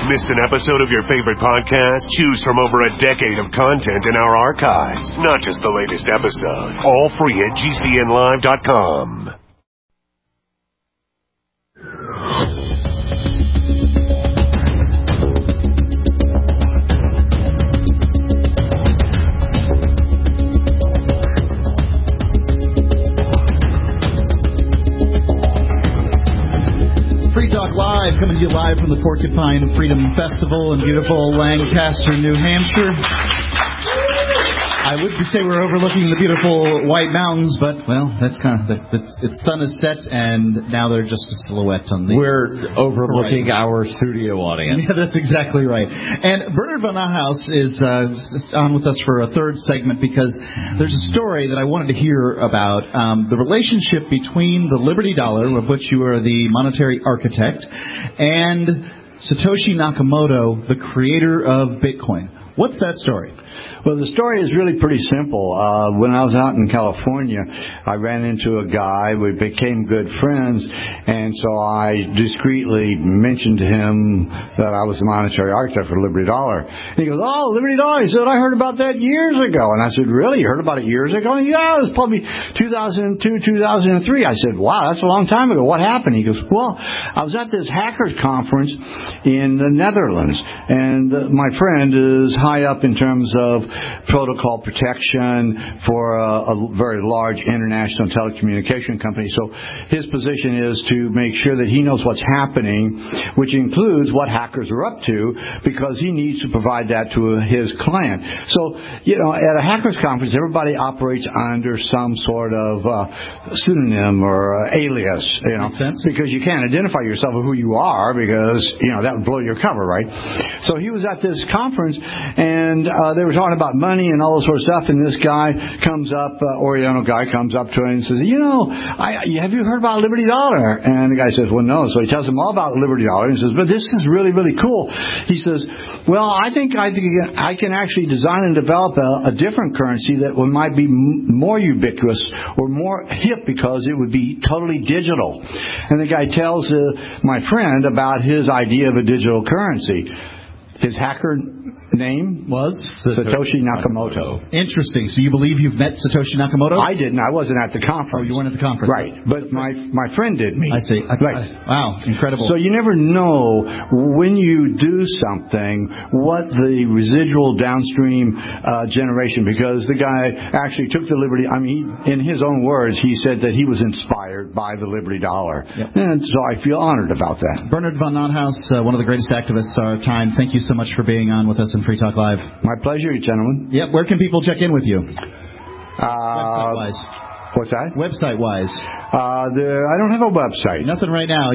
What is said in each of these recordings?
Missed an episode of your favorite podcast? Choose from over a decade of content in our archives, not just the latest episode. All free at GCNlive.com. Free Talk Live, coming to you live from the Porcupine Freedom Festival in beautiful Lancaster, New Hampshire. I would say we're overlooking the beautiful White Mountains, but, well, that's kind of the sun is set, and now they're just a silhouette on the... We're overlooking our studio audience. Yeah, that's exactly right. And Bernard Van Nahaus is on with us for a third segment because there's a story that I wanted to hear about, the relationship between the Liberty Dollar, of which you are the monetary architect, and Satoshi Nakamoto, the creator of Bitcoin. What's that story? Well, the story is really pretty simple. When I was out in California, I ran into a guy. We became good friends, and so I discreetly mentioned to him that I was the monetary architect for Liberty Dollar. And he goes, "Oh, Liberty Dollar." He said, "I heard about that years ago." And I said, "Really? You heard about it years ago?" And yeah, it was probably 2002, 2003. I said, "Wow, that's a long time ago. What happened?" He goes, "Well, I was at this hackers conference in the Netherlands, and my friend is high up in terms of protocol protection for a very large international telecommunication company. So his position is to make sure that he knows what's happening, which includes what hackers are up to, because he needs to provide that to his client." So, you know, at a hackers conference, everybody operates under some sort of pseudonym or alias, you know, makes sense, because you can't identify yourself with who you are, because, you know, that would blow your cover, right? So he was at this conference, and they were talking about money and all this sort of stuff, and this guy comes up, Oriental guy comes up to him and says, "You know, have you heard about Liberty Dollar?" And the guy says, "Well, no." So he tells him all about Liberty Dollar, and he says, "But this is really, really cool." He says, "Well, I think I can actually design and develop a different currency that might be more ubiquitous or more hip, because it would be totally digital." And the guy tells my friend about his idea of a digital currency. His hacker name was Satoshi Nakamoto. Interesting. So you believe you've met Satoshi Nakamoto? I didn't. I wasn't at the conference. Oh, you weren't at the conference. Right. But my friend did meet. I see. Right. Wow. Incredible. So you never know when you do something what the residual downstream generation, because the guy actually took the Liberty. I mean, in his own words, he said that he was inspired by the Liberty Dollar. Yep. And so I feel honored about that. Bernard Van Nahaus, one of the greatest activists of our time, thank you so much for being on with us in Free Talk Live. My pleasure, gentlemen. Yeah, where can people check in with you? Website-wise. What's that? Website-wise. I don't have a website. Nothing right now.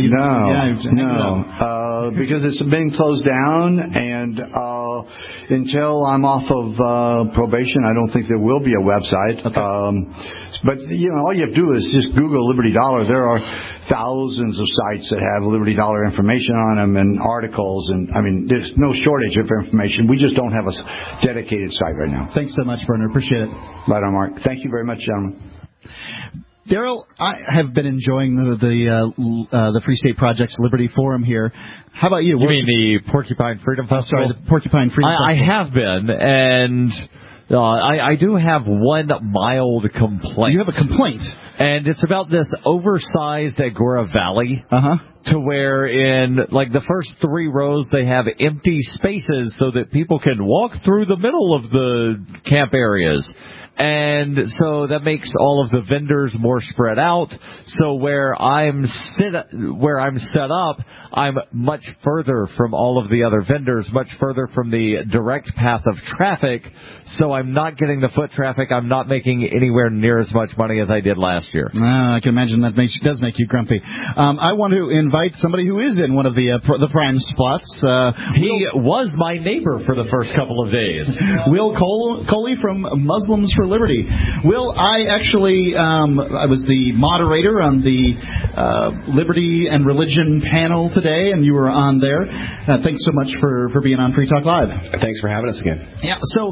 No, because it's been closed down, and until I'm off of probation, I don't think there will be a website. Okay. But, you know, all you have to do is just Google Liberty Dollar. There are thousands of sites that have Liberty Dollar information on them and articles, and, I mean, there's no shortage of information. We just don't have a dedicated site right now. Thanks so much, Bernard. Appreciate it. Right on, Mark. Thank you very much, gentlemen. Daryl, I have been enjoying the Free State Project's Liberty Forum here. How about you? You mean the Porcupine Freedom Festival? Sorry, the Porcupine Freedom Festival. I have been, and I do have one mild complaint. You have a complaint? And it's about this oversized Agora Valley. To where in, like, the first 3 rows they have empty spaces so that people can walk through the middle of the camp areas. And so that makes all of the vendors more spread out. So where I'm set up, I'm much further from all of the other vendors, much further from the direct path of traffic. So I'm not getting the foot traffic. I'm not making anywhere near as much money as I did last year. I can imagine that does make you grumpy. I want to invite somebody who is in one of the prime spots. He was my neighbor for the first couple of days. Will Coley from Muslims for Liberty. Will, I actually I was the moderator on the Liberty and Religion panel today, and you were on there. Thanks so much for being on Free Talk Live. Thanks for having us again. Yeah, so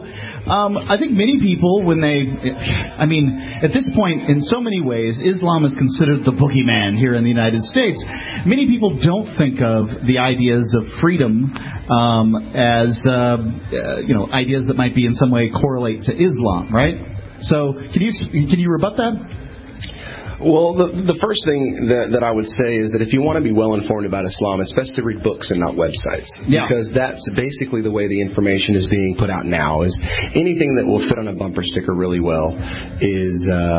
I think many people, at this point, in so many ways, Islam is considered the boogeyman here in the United States. Many people don't think of the ideas of freedom as, ideas that might be in some way correlate to Islam, right? So, can you rebut that? Well, the first thing that I would say is that if you want to be well informed about Islam, it's best to read books and not websites. Yeah. Because that's basically the way the information is being put out now. Is anything that will fit on a bumper sticker really well is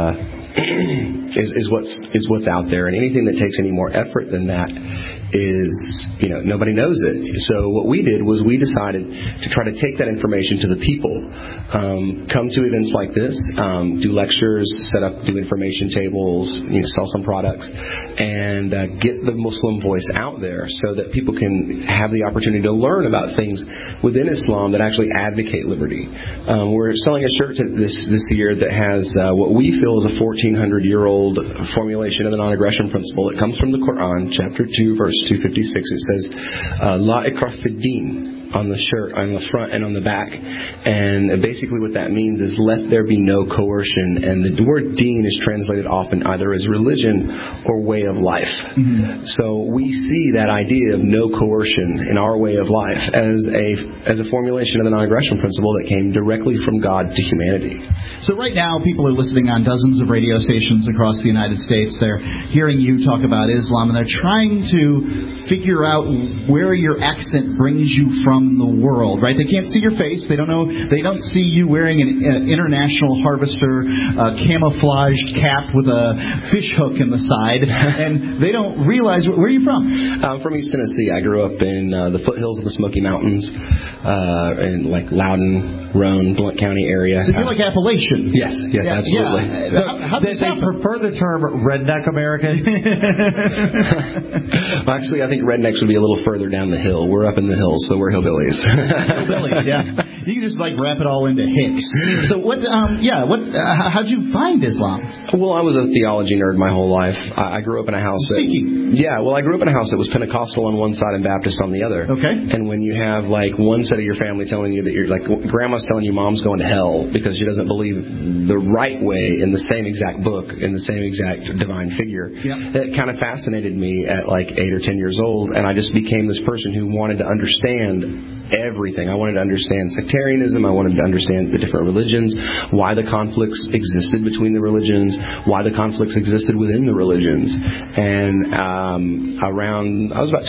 what's out there, and anything that takes any more effort than that is, nobody knows it. So what we did was we decided to try to take that information to the people, come to events like this, do lectures, do information tables, sell some products, and get the Muslim voice out there so that people can have the opportunity to learn about things within Islam that actually advocate liberty. We're selling a shirt this year that has what we feel is a 1,400-year-old formulation of the non-aggression principle. It comes from the Quran, chapter 2, verse 256. It says, La ikrah fid din, on the shirt, on the front and on the back. And basically what that means is let there be no coercion. And the word deen is translated often either as religion or way of life. Mm-hmm. So we see that idea of no coercion in our way of life as a formulation of the non-aggression principle that came directly from God to humanity. So right now, people are listening on dozens of radio stations across the United States. They're hearing you talk about Islam, and they're trying to figure out where your accent brings you from the world, right? They can't see your face. They don't know. They don't see you wearing an International Harvester camouflaged cap with a fish hook in the side, and they don't realize where are you from. I'm from East Tennessee. I grew up in the foothills of the Smoky Mountains, in like Loudoun, Roane, Blount County area. So you're like Appalachian. Yes, absolutely. Yeah. How they prefer the term redneck American? Well, actually, I think rednecks would be a little further down the hill. We're up in the hills, so we're hillbillies. Hillbillies, yeah. You can just wrap it all into Hicks. So how'd you find Islam? Well, I was a theology nerd my whole life. I grew up in a house I grew up in a house that was Pentecostal on one side and Baptist on the other. Okay. And when you have one set of your family telling you that you're grandma's telling you mom's going to hell because she doesn't believe the right way in the same exact book, in the same exact divine figure. Yep. It kind of fascinated me at 8 or 10 years old, and I just became this person who wanted to understand everything. I wanted to understand sectarianism. I wanted to understand the different religions, why the conflicts existed between the religions, why the conflicts existed within the religions. And I was about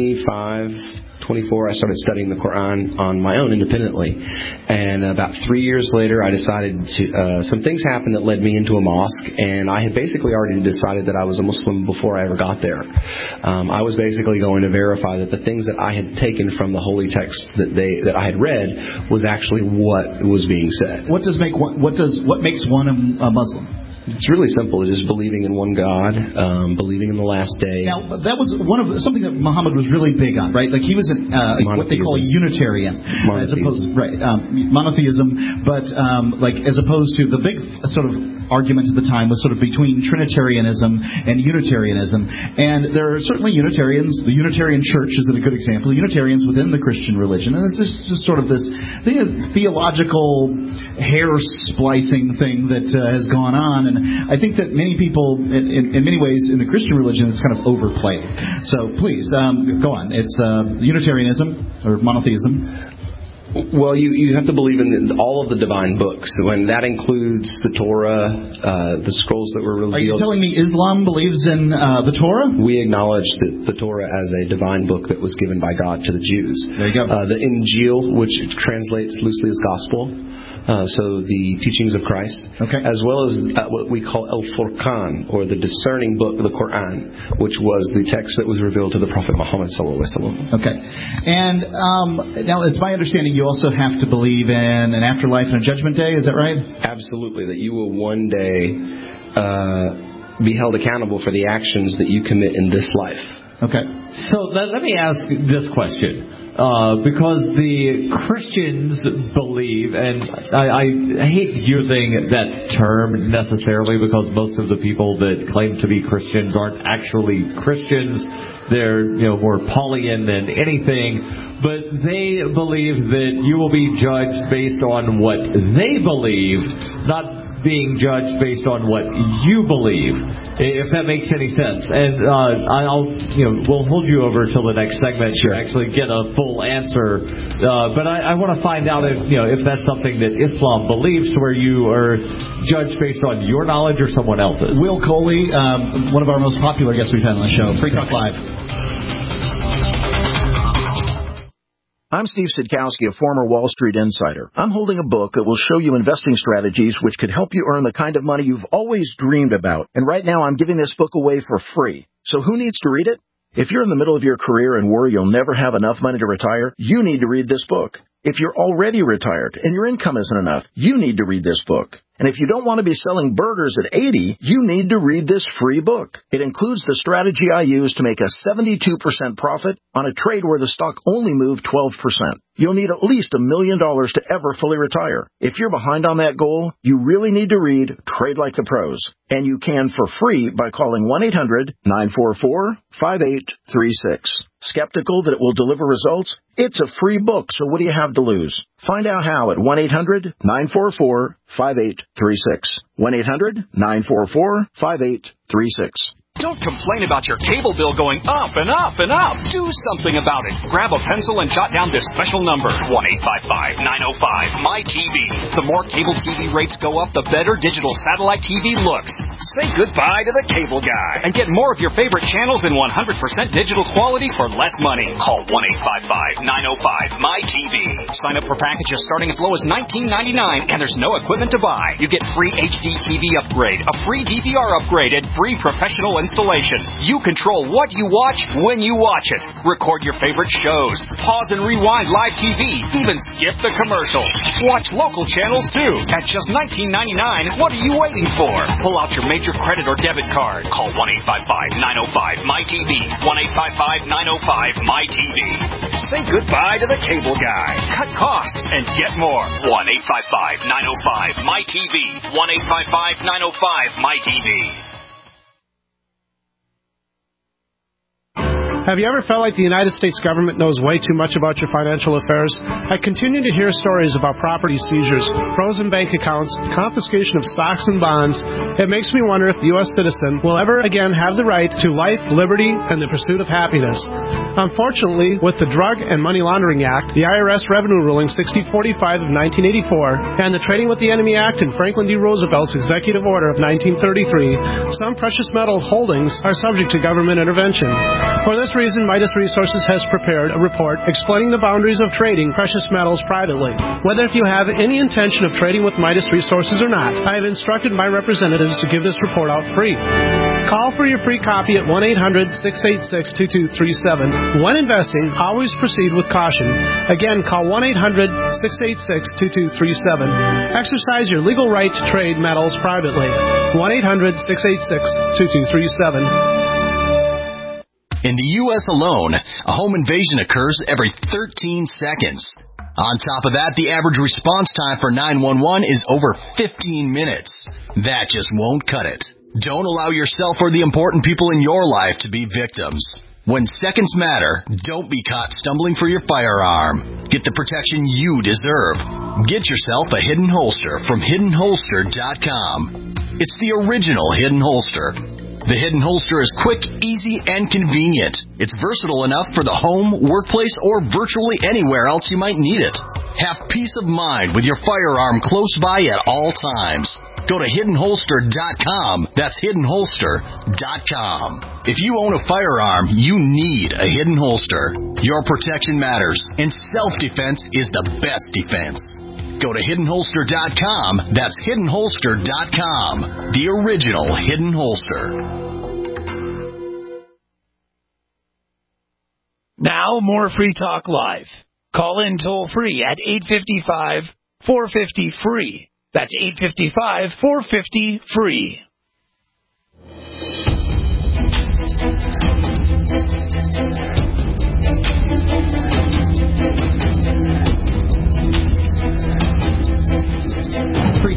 24, I started studying the Quran on my own independently. And about 3 years later, I decided some things happened that led me into a mosque, and I had basically already decided that I was a Muslim before I ever got there. I was basically going to verify that the things that I had taken from the holy text that I had read was actually what was being said. What makes one a Muslim? It's really simple. It's just believing in one God, believing in the last day. Now, that was something that Muhammad was really big on, right? Like he was what they call a Unitarian, as opposed monotheism, but as opposed to the big sort of argument at the time was sort of between Trinitarianism and Unitarianism. And there are certainly Unitarians. The Unitarian Church is a good example. Unitarians within the Christian religion, and it's just sort of this theological hair splicing thing that has gone on. And I think that many people, in many ways, in the Christian religion, it's kind of overplayed. So please, go on. It's Unitarianism or monotheism. Well, you have to believe in all of the divine books. When that includes the Torah, the scrolls that were revealed. Are you telling me Islam believes in the Torah? We acknowledge the Torah as a divine book that was given by God to the Jews. There you go. The Injil, which translates loosely as gospel. So the teachings of Christ, as well as what we call Al-Furqan, or the discerning book of the Quran, which was the text that was revealed to the Prophet Muhammad sallallahu alaihi wasallam. Okay, and now it's my understanding you also have to believe in an afterlife and a judgment day. Is that right? Absolutely, that you will one day be held accountable for the actions that you commit in this life. Okay. So let me ask this question. because the Christians believe, and I hate using that term necessarily because most of the people that claim to be Christians aren't actually Christians. They're, more Paulian than anything, but they believe that you will be judged based on what they believe, not being judged based on what you believe, if that makes any sense. And we'll hold you over till the next segment to actually get a full answer. But I want to find out if that's something that Islam believes, to where you are judged based on your knowledge or someone else's. Will Coley, one of our most popular guests we've had on the show, Free Talk Live. I'm Steve Sidkowski, a former Wall Street insider. I'm holding a book that will show you investing strategies which could help you earn the kind of money you've always dreamed about. And right now I'm giving this book away for free. So who needs to read it? If you're in the middle of your career and worry you'll never have enough money to retire, you need to read this book. If you're already retired and your income isn't enough, you need to read this book. And if you don't want to be selling burgers at 80, you need to read this free book. It includes the strategy I use to make a 72% profit on a trade where the stock only moved 12%. You'll need at least $1 million to ever fully retire. If you're behind on that goal, you really need to read Trade Like the Pros. And you can for free by calling 1-800-944-5836. Skeptical that it will deliver results? It's a free book, so what do you have to lose? Find out how at 1-800-944-5836. 1-800-944-5836. Don't complain about your cable bill going up and up and up. Do something about it. Grab a pencil and jot down this special number, 1-855-905-MY-TV. The more cable TV rates go up, the better digital satellite TV looks. Say goodbye to the cable guy and get more of your favorite channels in 100% digital quality for less money. Call 1-855-905-MY-TV. Sign up for packages starting as low as $19.99, and there's no equipment to buy. You get free HD TV upgrade, a free DVR upgrade, and free professional installation. You control what you watch when you watch it. Record your favorite shows. Pause and rewind live TV. Even skip the commercials. Watch local channels too. At just $19.99, what are you waiting for? Pull out your major credit or debit card. Call 1-855-905-MY-TV. 1-855-905-MY-TV. Say goodbye to the cable guy. Cut costs and get more. 1-855-905-MY-TV. 1-855-905-MY-TV. Have you ever felt like the United States government knows way too much about your financial affairs? I continue to hear stories about property seizures, frozen bank accounts, confiscation of stocks and bonds. It makes me wonder if the U.S. citizen will ever again have the right to life, liberty, and the pursuit of happiness. Unfortunately, with the Drug and Money Laundering Act, the IRS Revenue Ruling 6045 of 1984, and the Trading with the Enemy Act and Franklin D. Roosevelt's Executive Order of 1933, some precious metal holdings are subject to government intervention. For this reason, Midas Resources has prepared a report explaining the boundaries of trading precious metals privately. Whether if you have any intention of trading with Midas Resources or not, I have instructed my representatives to give this report out free. Call for your free copy at 1-800-686-2237. When investing, always proceed with caution. Again, call 1-800-686-2237. Exercise your legal right to trade metals privately. 1-800-686-2237. In the U.S. alone, a home invasion occurs every 13 seconds. On top of that, the average response time for 911 is over 15 minutes. That just won't cut it. Don't allow yourself or the important people in your life to be victims. When seconds matter, don't be caught stumbling for your firearm. Get the protection you deserve. Get yourself a Hidden Holster from HiddenHolster.com. It's the original Hidden Holster. The Hidden Holster is quick, easy, and convenient. It's versatile enough for the home, workplace, or virtually anywhere else you might need it. Have peace of mind with your firearm close by at all times. Go to HiddenHolster.com. That's HiddenHolster.com. If you own a firearm, you need a Hidden Holster. Your protection matters, and self-defense is the best defense. Go to HiddenHolster.com. That's HiddenHolster.com. The original Hidden Holster. Now, more Free Talk Live. Call in toll-free at 855-450-FREE. That's 855-450-FREE.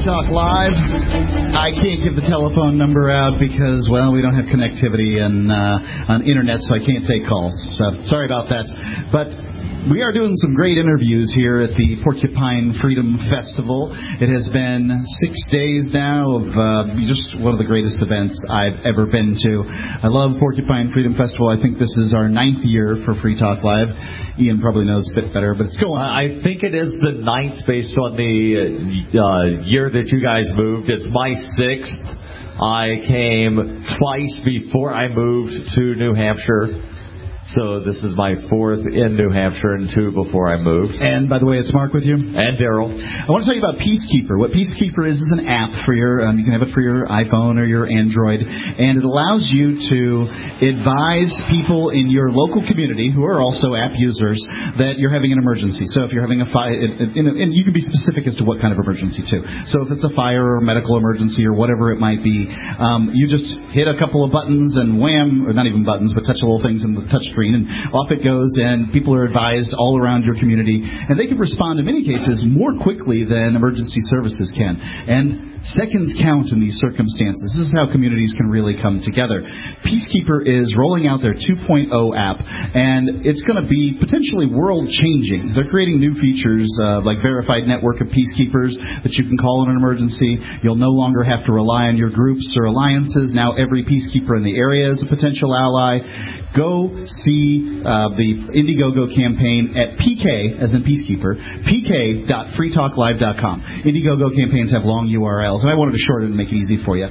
Talk Live. I can't give the telephone number out because, well, we don't have connectivity on internet, so I can't take calls. So sorry about that. But we are doing some great interviews here at the Porcupine Freedom Festival. It has been 6 days now of just one of the greatest events I've ever been to. I love Porcupine Freedom Festival. I think this is our 9th year for Free Talk Live. Ian probably knows a bit better, but it's going on. I think it is the 9th based on the year that you guys moved. It's my 6th. I came twice before I moved to New Hampshire. So this is my 4th in New Hampshire and 2 before I moved. And by the way, it's Mark with you. And Daryl. I want to tell you about Peacekeeper. What Peacekeeper is an app for your, you can have it for your iPhone or your Android, and it allows you to advise people in your local community who are also app users that you're having an emergency. So if you're having a fire, and you can be specific as to what kind of emergency too. So if it's a fire or a medical emergency or whatever it might be, you just hit a couple of buttons and wham, or not even buttons, but touch the little things in the touch screen, and off it goes, and people are advised all around your community, and they can respond in many cases more quickly than emergency services can. And seconds count in these circumstances. This is how communities can really come together. Peacekeeper is rolling out their 2.0 app, and it's going to be potentially world-changing. They're creating new features like verified network of peacekeepers that you can call in an emergency. You'll no longer have to rely on your groups or alliances. Now every peacekeeper in the area is a potential ally. Go see the Indiegogo campaign at PK, as in Peacekeeper, pk.freetalklive.com. Indiegogo campaigns have long URLs, and I wanted to shorten it and make it easy for you.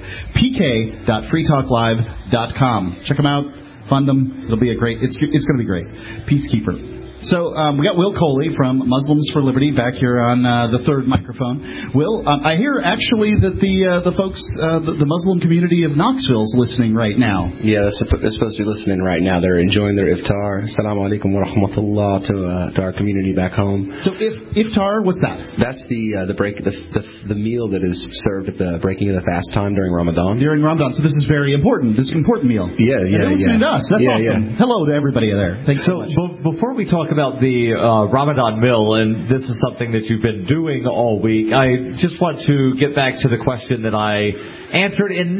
pk.freetalklive.com. Check them out. Fund them. It'll be a great. It's going to be great. Peacekeeper. So we got Will Coley from Muslims for Liberty back here on the third microphone. Will, I hear actually that the folks, the Muslim community of Knoxville is listening right now. Yeah, they're supposed to be listening right now. They're enjoying their iftar. Assalamu alaikum wa rahmatullah to our community back home. So iftar, what's that? That's the meal that is served at the breaking of the fast time during Ramadan. During Ramadan. So this is very important. This is an important meal. Yeah. They're listening to us. That's awesome. Yeah. Hello to everybody there. Thanks so much. Before we talk about the Ramadan meal, and this is something that you've been doing all week, I just want to get back to the question that I answered in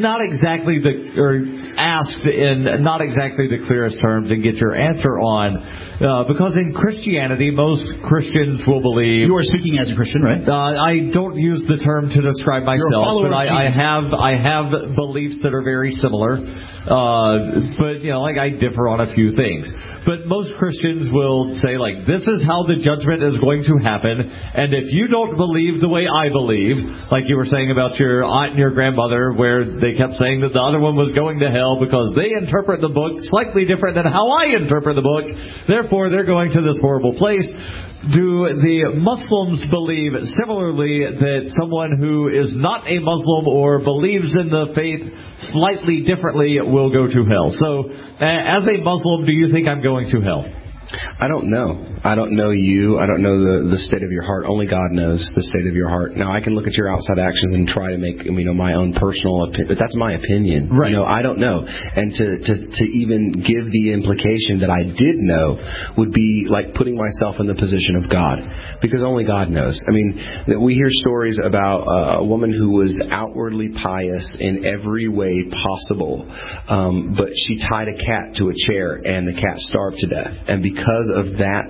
asked in not exactly the clearest terms, and get your answer on, because in Christianity, most Christians will believe. You are speaking as a Christian, right? I don't use the term to describe myself, but I have beliefs that are very similar, but I differ on a few things. But most Christians will say, this is how the judgment is going to happen, and if you don't believe the way I believe, like you were saying about your aunt and your grandmother, where they kept saying that the other one was going to hell because they interpret the book slightly different than how I interpret the book, therefore they're going to this horrible place. Do the Muslims believe similarly that someone who is not a Muslim or believes in the faith slightly differently will go to hell? So, as a Muslim, do you think I'm going to hell? I don't know. I don't know you. I don't know the state of your heart. Only God knows the state of your heart. Now, I can look at your outside actions and try to make my own personal opinion, but that's my opinion. Right. I don't know. And to even give the implication that I did know would be like putting myself in the position of God, because only God knows. We hear stories about a woman who was outwardly pious in every way possible, but she tied a cat to a chair and the cat starved to death. And because of that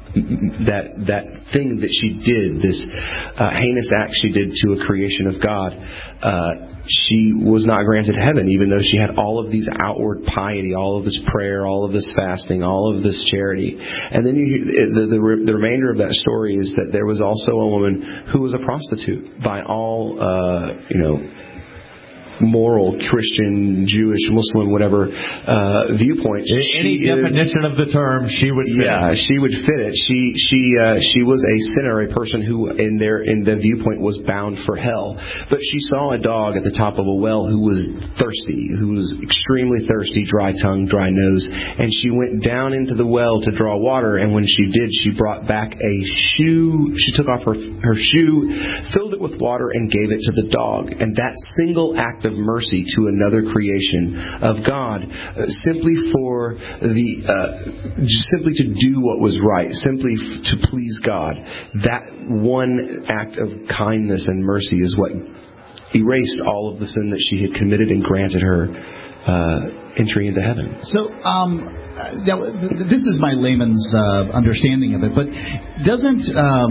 thing that she did, this heinous act she did to a creation of God, she was not granted heaven, even though she had all of these outward piety, all of this prayer, all of this fasting, all of this charity. And then the remainder of that story is that there was also a woman who was a prostitute by all moral, Christian, Jewish, Muslim, whatever viewpoint. Any definition of the term, she would fit. Yeah, she would fit it. She was a sinner, a person who in the viewpoint was bound for hell. But she saw a dog at the top of a well who was thirsty, who was extremely thirsty, dry tongue, dry nose, and she went down into the well to draw water, and when she did, she brought back a shoe. She took off her shoe, filled it with water, and gave it to the dog. And that single act of of mercy to another creation of God, simply to do what was right, simply to please God. That one act of kindness and mercy is what erased all of the sin that she had committed and granted her entry into heaven. So, now, this is my layman's understanding of it, but didn't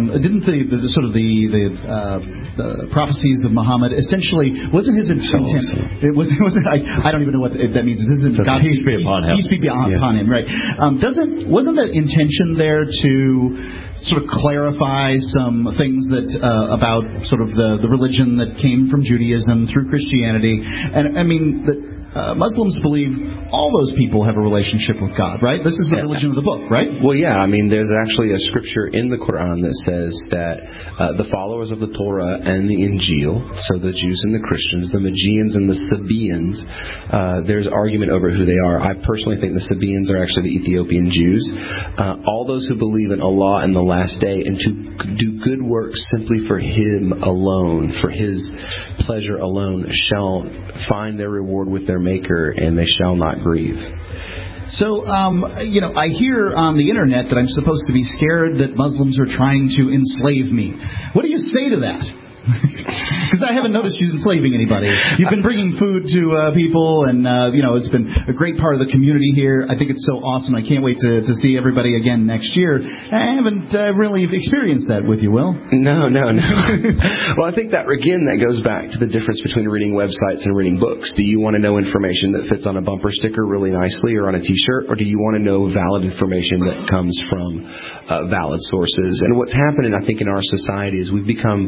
the prophecies of Muhammad essentially wasn't his intent? It wasn't. I don't even know what that means. Peace be upon him. Peace be upon him. Right? Wasn't that intention there to sort of clarify some things that about sort of the religion that came from Judaism through Christianity? And I mean that. Muslims believe all those people have a relationship with God, right? This is the religion of the book, right? Well, yeah. I mean, there's actually a scripture in the Quran that says that the followers of the Torah and the Injil, so the Jews and the Christians, the Magians and the Sabaeans, there's argument over who they are. I personally think the Sabaeans are actually the Ethiopian Jews. All those who believe in Allah and the last day and to do good works simply for Him alone, for His pleasure alone, shall find their reward with their Maker, and they shall not grieve. So, I hear on the internet that I'm supposed to be scared that Muslims are trying to enslave me. What do you say to that? Because I haven't noticed you enslaving anybody. You've been bringing food to people, and it's been a great part of the community here. I think it's so awesome. I can't wait to see everybody again next year. I haven't really experienced that with you, Will. No. Well, I think that goes back to the difference between reading websites and reading books. Do you want to know information that fits on a bumper sticker really nicely or on a T-shirt, or do you want to know valid information that comes from valid sources? And what's happening, I think, in our society is we've become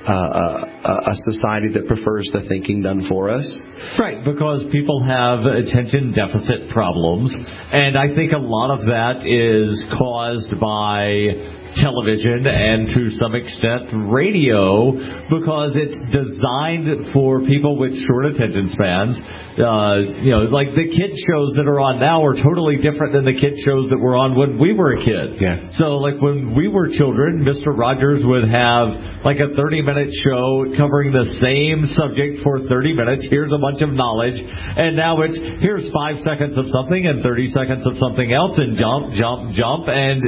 a society that prefers the thinking done for us. Right, because people have attention deficit problems, and I think a lot of that is caused by television and to some extent radio, because it's designed for people with short attention spans. Like the kids shows that are on now are totally different than the kids shows that were on when we were a kid. Yeah. So like when we were children, Mr. Rogers would have like a 30-minute show covering the same subject for 30 minutes. Here's a bunch of knowledge. And now here's 5 seconds of something and 30 seconds of something else, and jump. And,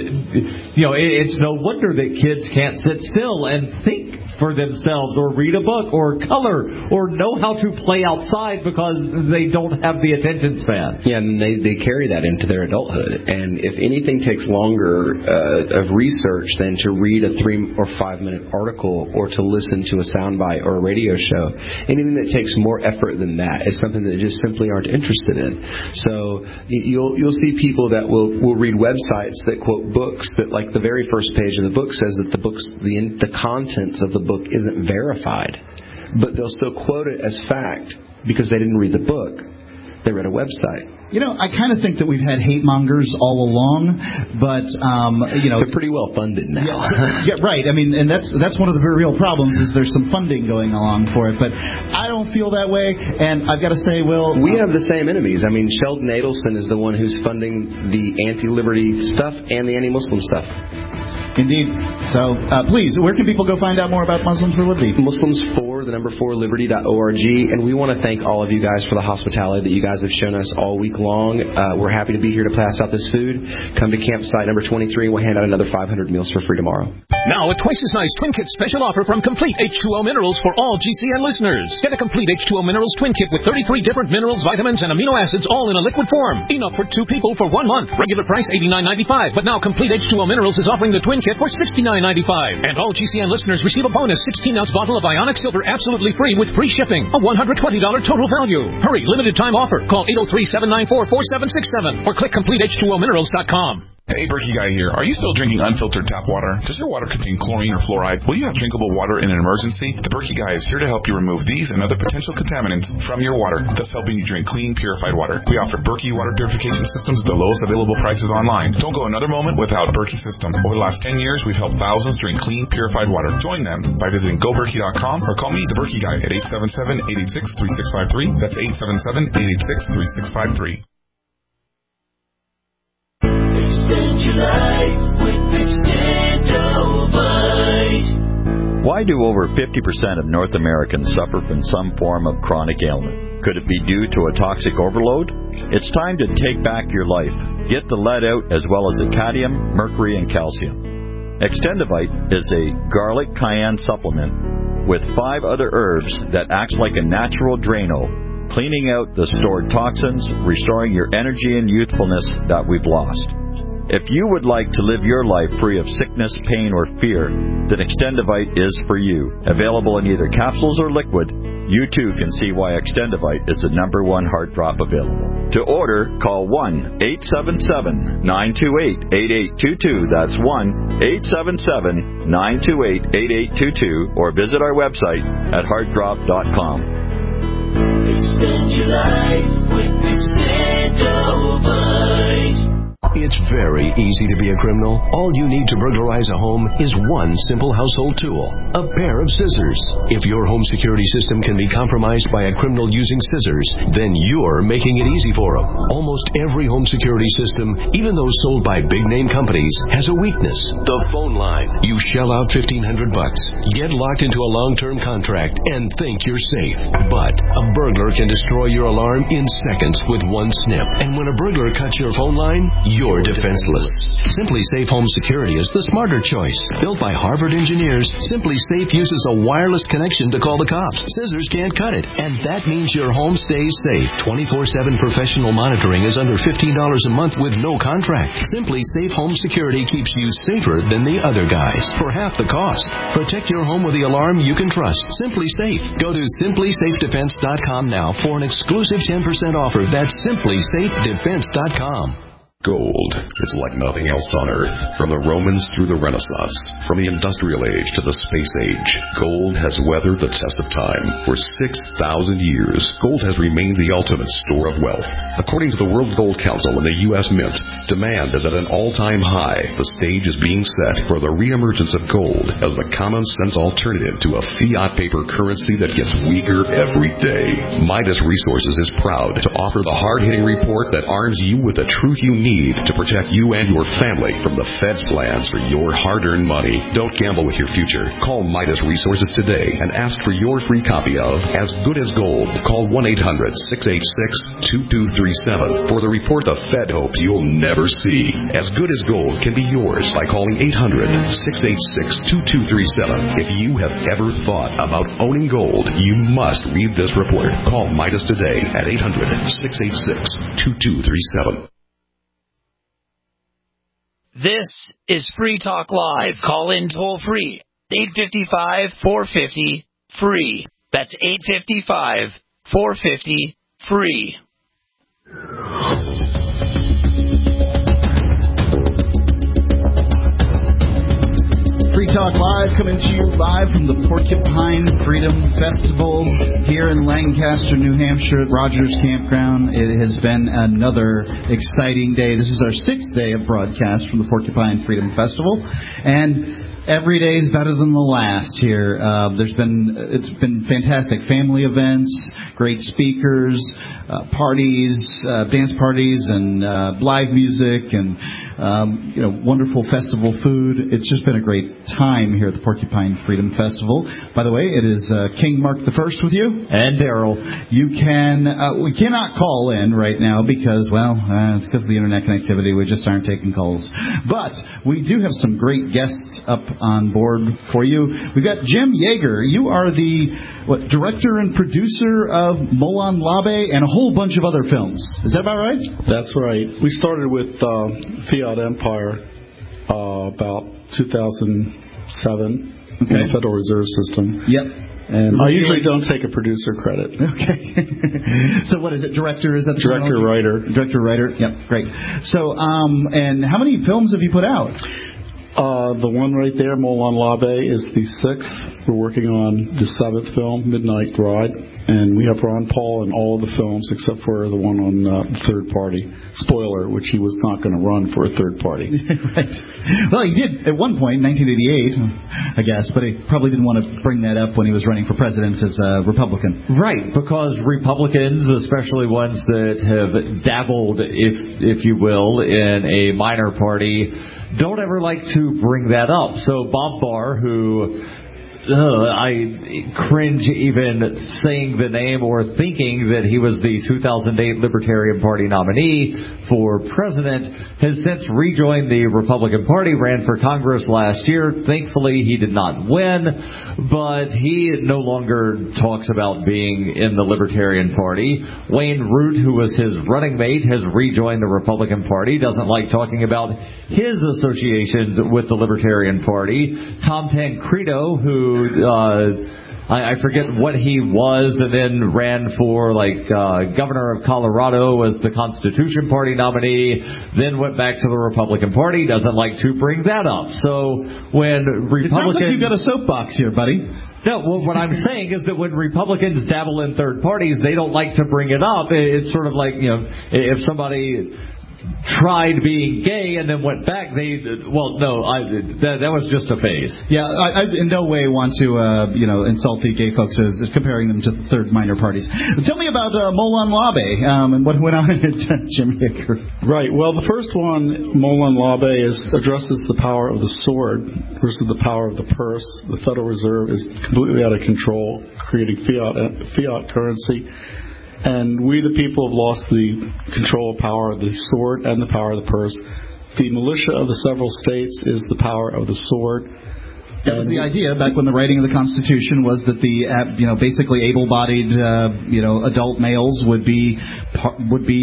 it's no wonder that kids can't sit still and think for themselves or read a book or color or know how to play outside because they don't have the attention span. Yeah, and they carry that into their adulthood. And if anything takes longer of research than to read a 3 or 5 minute article or to listen to a soundbite or a radio show, anything that takes more effort than that is something that they just simply aren't interested in. So you'll see people that will read websites that quote books that, like, the very first page of the book says that the contents of the book isn't verified, but they'll still quote it as fact because they didn't read the book. They read a website. I kind of think that we've had hate mongers all along, but they're pretty well funded now. Yeah, right. I mean, and that's one of the very real problems is there's some funding going along for it. But I don't feel that way, and I've got to say, Will, we have the same enemies. I mean, Sheldon Adelson is the one who's funding the anti-liberty stuff and the anti-Muslim stuff. Indeed. So, please, where can people go find out more about Muslims for Liberty? Muslims4, 4liberty.org. And we want to thank all of you guys for the hospitality that you guys have shown us all week long. We're happy to be here to pass out this food. Come to campsite number 23, and we'll hand out another 500 meals for free tomorrow. Now, a twice as nice Twin Kit special offer from Complete H2O Minerals for all GCN listeners. Get a Complete H2O Minerals Twin Kit with 33 different minerals, vitamins, and amino acids all in a liquid form. Enough for 2 people for 1 month. Regular price $89.95. But now Complete H2O Minerals is offering the Twin Kit for $69.95. And all GCN listeners receive a bonus 16-ounce bottle of Ionic Silver absolutely free with free shipping. A $120 total value. Hurry, limited time offer. Call 803-794-4767 or click CompleteH2OMinerals.com. Hey, Berkey Guy here. Are you still drinking unfiltered tap water? Does your water contain chlorine or fluoride? Will you have drinkable water in an emergency? The Berkey Guy is here to help you remove these and other potential contaminants from your water, thus helping you drink clean, purified water. We offer Berkey water purification systems at the lowest available prices online. Don't go another moment without Berkey system. Over the last 10 years, we've helped thousands drink clean, purified water. Join them by visiting GoBerkey.com or call me, the Berkey Guy, at 877-886-3653. That's 877-886-3653. Extend your life with Extendovite. Why Why do over 50% of North Americans suffer from some form of chronic ailment? Could it be due to a toxic overload? It's time to take back your life. Get the lead out as well as the cadmium, mercury, and calcium. Extendivite is a garlic cayenne supplement with 5 other herbs that acts like a natural Drano, cleaning out the stored toxins, restoring your energy and youthfulness that we've lost. If you would like to live your life free of sickness, pain, or fear, then Extendivite is for you. Available in either capsules or liquid, you too can see why Extendivite is the #1 heart drop available. To order, call 1-877-928-8822. That's 1-877-928-8822, or visit our website at heartdrop.com. Expand your life with Extendivite. It's very easy to be a criminal. All you need to burglarize a home is one simple household tool, a pair of scissors. If your home security system can be compromised by a criminal using scissors, then you're making it easy for them. Almost every home security system, even those sold by big-name companies, has a weakness: the phone line. You shell out $1,500, get locked into a long-term contract, and think you're safe. But a burglar can destroy your alarm in seconds with one snip. And when a burglar cuts your phone line, you're defenseless. Simply Safe Home Security is the smarter choice. Built by Harvard engineers, Simply Safe uses a wireless connection to call the cops. Scissors can't cut it, and that means your home stays safe. 24/7 professional monitoring is under $15 a month with no contract. Simply Safe Home Security keeps you safer than the other guys for half the cost. Protect your home with the alarm you can trust. Simply Safe. Go to simplysafedefense.com now for an exclusive 10% offer. That's simplysafedefense.com. Gold. It's like nothing else on Earth. From the Romans through the Renaissance, from the Industrial Age to the Space Age, gold has weathered the test of time. For 6,000 years, gold has remained the ultimate store of wealth. According to the World Gold Council and the U.S. Mint, demand is at an all-time high. The stage is being set for the reemergence of gold as the common-sense alternative to a fiat paper currency that gets weaker every day. Midas Resources is proud to offer the hard-hitting report that arms you with the truth you need to protect you and your family from the Fed's plans for your hard-earned money. Don't gamble with your future. Call Midas Resources today and ask for your free copy of As Good as Gold. Call 1-800-686-2237 for the report the Fed hopes you'll never see. As Good as Gold can be yours by calling 800-686-2237. If you have ever thought about owning gold, you must read this report. Call Midas today at 800-686-2237. This is Free Talk Live. Call in toll free. 855-450-FREE. That's 855-450-FREE. Free Talk Live, coming to you live from the Porcupine Freedom Festival here in Lancaster, New Hampshire at Rogers Campground. It has been another exciting day. This is our 6th day of broadcast from the Porcupine Freedom Festival, and every day is better than the last here. It's been fantastic. Family events, great speakers, parties, dance parties, and live music, and wonderful festival food. It's just been a great time here at the Porcupine Freedom Festival. By the way, it is King Mark the First with you. And Daryl. We cannot call in right now because, it's because of the internet connectivity. We just aren't taking calls. But we do have some great guests up on board for you. We've got Jim Yeager. You are the director and producer of Molon Labe and a whole bunch of other films. Is that about right? That's right. We started with Fiat Empire about 2007 in the Federal Reserve System. Yep. And I usually don't take a producer credit. Okay. So what is it? Director? Is that the Director-writer. Director-writer. Yep. Great. So, and how many films have you put out? The one right there, Molon Labe, is the 6th. We're working on the 7th film, Midnight Bride, and we have Ron Paul in all of the films except for the one on Third Party. Spoiler, which he was not going to run for a third party. Right. Well, he did at one point, 1988, I guess, but he probably didn't want to bring that up when he was running for president as a Republican. Right, because Republicans, especially ones that have dabbled, if you will, in a minor party, don't ever like to bring that up. So Bob Barr, who I cringe even saying the name or thinking that he was the 2008 Libertarian Party nominee for president, has since rejoined the Republican Party, ran for Congress last year. Thankfully, he did not win, but he no longer talks about being in the Libertarian Party. Wayne Root, who was his running mate, has rejoined the Republican Party, doesn't like talking about his associations with the Libertarian Party. Tom Tancredo, who I forget what he was, and then ran for governor of Colorado as the Constitution Party nominee, then went back to the Republican Party, doesn't like to bring that up. So when Republicans... It sounds like you've got a soapbox here, buddy. No, well, what I'm saying is that when Republicans dabble in third parties, they don't like to bring it up. It's sort of like, if somebody tried being gay and then went back, that was just a phase. Yeah, I in no way want to insult the gay folks as comparing them to third minor parties. Tell me about Molon Labe and what went on at Jim Hicker. Right. Well, the first one, Molon Labe, addresses the power of the sword versus the power of the purse. The Federal Reserve is completely out of control, creating fiat currency. And we, the people, have lost the control of power of the sword and the power of the purse. The militia of the several states is the power of the sword. That was the idea back when the writing of the Constitution was that the basically able-bodied adult males would be part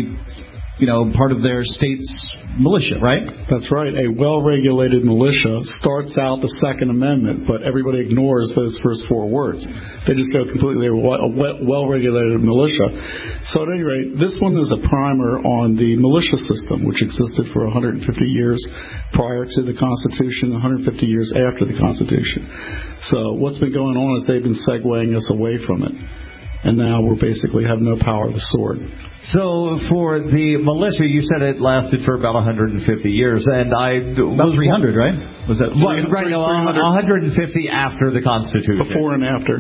of their state's militia, right? That's right. A well-regulated militia starts out the Second Amendment, but everybody ignores those first four words. They just go completely a well-regulated militia. So at any rate, this one is a primer on the militia system, which existed for 150 years prior to the Constitution, 150 years after the Constitution. So what's been going on is they've been segueing us away from it. And now we basically have no power of the sword. So for the militia, you said it lasted for about 150 years, and about 300, right? Was that right? No, 150 after the Constitution. Before and after.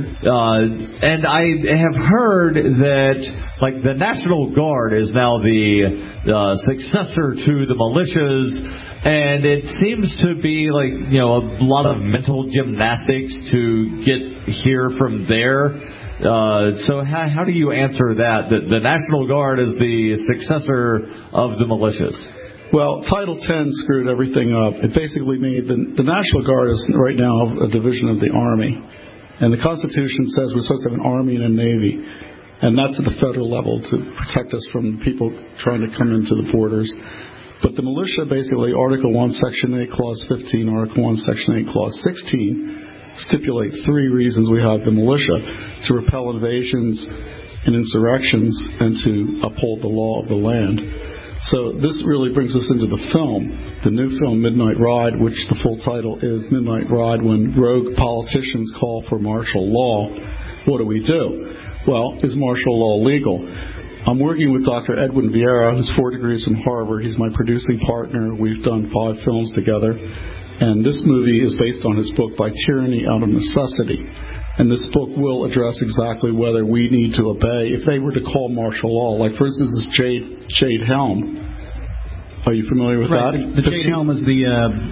And I have heard that the National Guard is now the successor to the militias, and it seems to be a lot of mental gymnastics to get here from there. So how do you answer that the National Guard is the successor of the militias? Well, Title X screwed everything up. It basically made the National Guard is right now a division of the Army. And the Constitution says we're supposed to have an Army and a Navy. And that's at the federal level to protect us from people trying to come into the borders. But the militia, basically, Article 1, Section 8, Clause 15, Article 1, Section 8, Clause 16, stipulate three reasons we have the militia: to repel invasions and insurrections and to uphold the law of the land. So this really brings us into the film, the new film Midnight Ride, which the full title is Midnight Ride When Rogue Politicians Call for Martial Law. What do? Well, is martial law legal? I'm working with Dr. Edwin Vieira, who's 4 degrees from Harvard. He's my producing partner. We've done 5 films together. And this movie is based on his book, By Tyranny Out of Necessity. And this book will address exactly whether we need to obey. If they were to call martial law, like for instance, Jade Helm. Are you familiar with that? The Jade Helm is the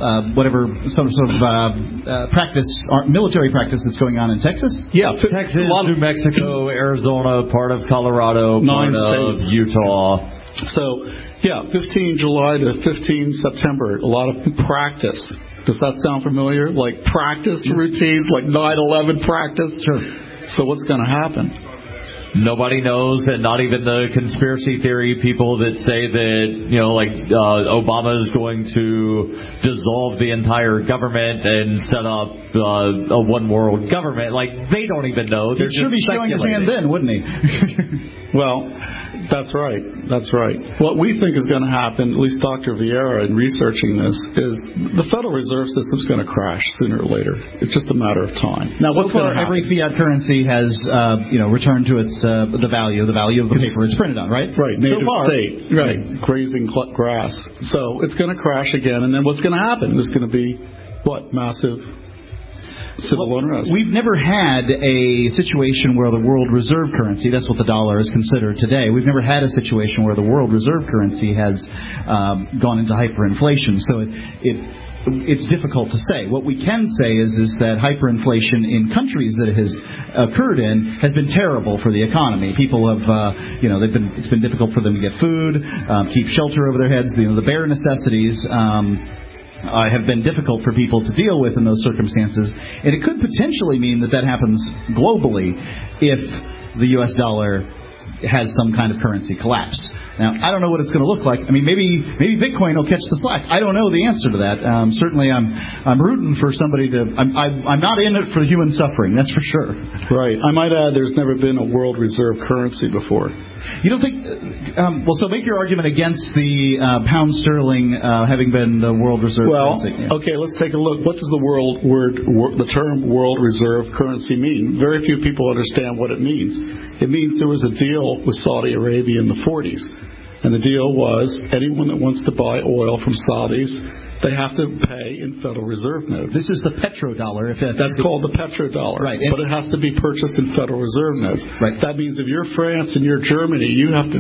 some sort of practice, military practice that's going on in Texas? Yeah, Texas, New Mexico, Arizona, part of Colorado, 9 part of states. Utah. So, 15 July to 15 September, a lot of practice. Does that sound familiar? Like practice routines, like 9/11 practice? Sure. So what's going to happen? Nobody knows, and not even the conspiracy theory people that say that, Obama is going to dissolve the entire government and set up a one-world government. They don't even know. They're He should be showing his hand then, wouldn't he? Well, that's right. What we think is going to happen, at least Dr. Vieira in researching this, is the Federal Reserve System is going to crash sooner or later. It's just a matter of time. Now, what's going to happen? Every fiat currency has, returned to its the value of the paper it's printed on, right? Right. Native state. Right. Grazing grass. So it's going to crash again, and then what's going to happen? There's going to be massive civil unrest. We've never had a situation where the world reserve currency, that's what the dollar is considered today, we've never had a situation where the world reserve currency has gone into hyperinflation. So it's difficult to say. What we can say is that hyperinflation in countries that it has occurred in has been terrible for the economy. People have, it's been difficult for them to get food, keep shelter over their heads. The bare necessities have been difficult for people to deal with in those circumstances. And it could potentially mean that happens globally if the U.S. dollar has some kind of currency collapse. Now, I don't know what it's going to look like. I mean, maybe Bitcoin will catch the slack. I don't know the answer to that. Certainly, I'm rooting for somebody to. I'm not in it for the human suffering. That's for sure. Right. I might add, there's never been a world reserve currency before. You don't think? So make your argument against the pound sterling having been the world reserve currency. Yeah. Okay, let's take a look. What does the term world reserve currency mean? Very few people understand what it means. It means there was a deal with Saudi Arabia in the 40s. And the deal was anyone that wants to buy oil from Saudis, they have to pay in Federal Reserve notes. This is the petrodollar. That's called the petrodollar. Right. But it has to be purchased in Federal Reserve notes. Right. That means if you're France and you're Germany, you have to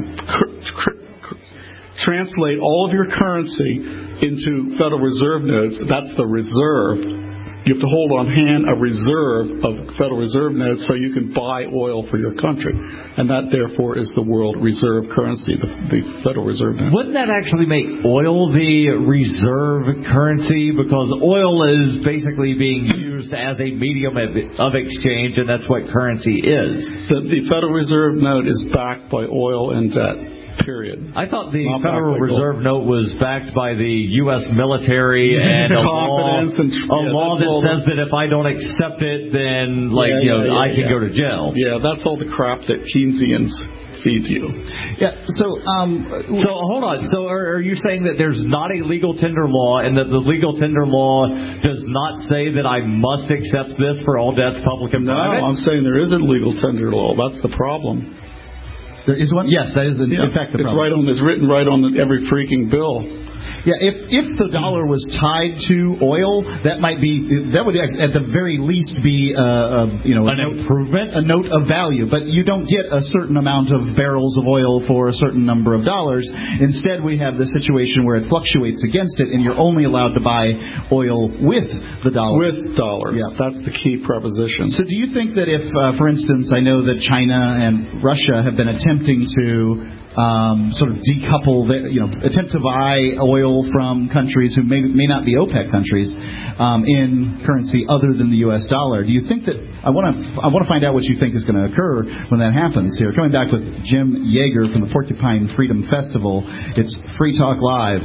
translate all of your currency into Federal Reserve notes. That's the reserve. You have to hold on hand a reserve of Federal Reserve notes so you can buy oil for your country. And that, therefore, is the world reserve currency, the Federal Reserve note. Wouldn't that actually make oil the reserve currency? Because oil is basically being used as a medium of exchange, and that's what currency is. The Federal Reserve note is backed by oil and debt. Period. I thought the Federal Reserve note was backed by the U.S. military and a law that says that if I don't accept it, then I can go to jail. Yeah, that's all the crap that Keynesians feed you. Yeah. So hold on. So are you saying that there's not a legal tender law, and that the legal tender law does not say that I must accept this for all debts, public and private? No, I'm saying there isn't legal tender law. That's the problem. There is one? Yes, that is in fact the problem. It's written right on every freaking bill. Yeah, if the dollar was tied to oil, that would at the very least be an improvement, a note of value. But you don't get a certain amount of barrels of oil for a certain number of dollars. Instead, we have the situation where it fluctuates against it, and you're only allowed to buy oil with the dollar. With dollars. Yeah, that's the key proposition. So do you think that if, for instance, I know that China and Russia have been attempting to sort of decouple, attempt to buy oil from countries who may not be OPEC countries in currency other than the U.S. dollar. Do you think that I want to find out what you think is going to occur when that happens here? Coming back with Jim Yeager from the Porcupine Freedom Festival. It's Free Talk Live.